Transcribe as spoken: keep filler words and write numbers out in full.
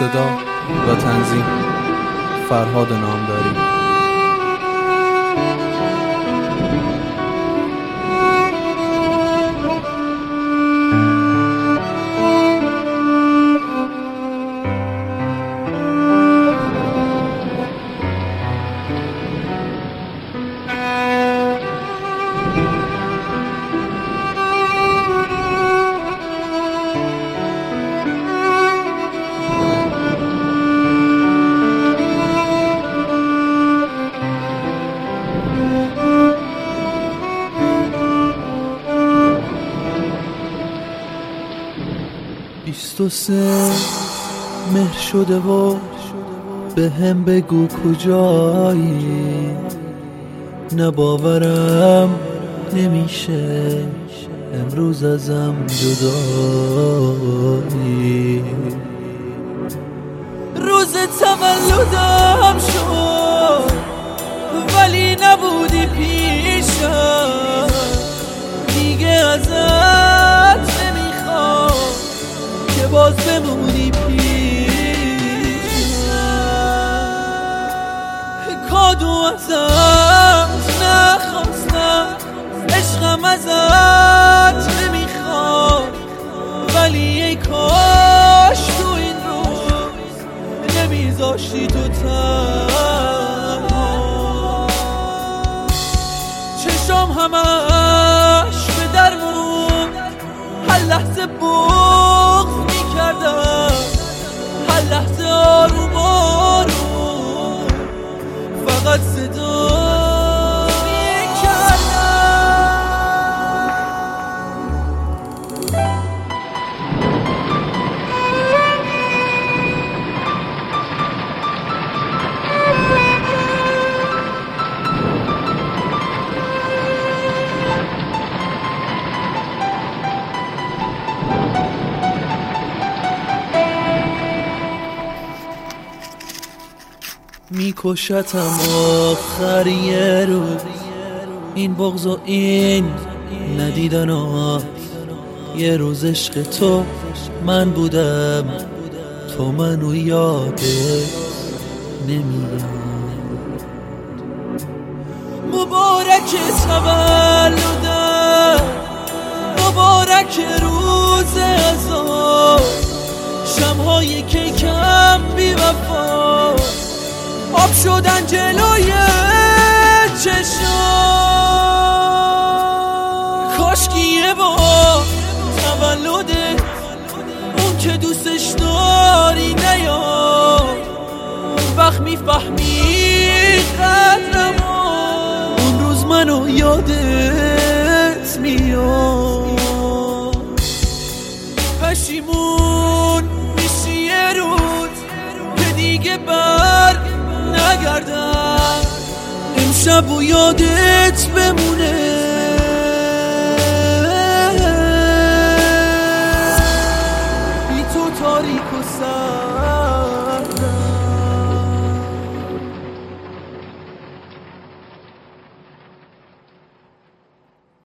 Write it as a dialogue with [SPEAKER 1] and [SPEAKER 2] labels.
[SPEAKER 1] صدا و تنظیم فرهاد نامداری.
[SPEAKER 2] بیست و سه مهر شده و به هم بگو کجایی، نه باورم نمیشه امروز ازم جدایی. روز تولدم شد ولی نبودی پیشم، دیگه ازت نمیخوام که باز بمونی پیشم. کادو ازت نخواستم، عشقم ازت نمیخوام، ولی ای کاش تو این روز نمیذاشتی تو تنها. چشم همش به درمون، هر لحظه بغض میکردم، هر لحظه آروم آروم فقط صدا میکشتم آخر یه روز، این بغض و این ندیدن ها. یه روز عشق تو من بودم، تو منو یادت نمیاد. مبارک تولدم، مبارک روز عزا، شمهای کیکم بی وفا آب شدن جلوی چشام. کاشکی یه بار تولده اون که دوستش داری نیاد، وقت میفهمی قدرمو، اون روز منو یادت میاد. پشیمون میشی یه روز که دیگه بر نگردم، امشب و یادت بمونه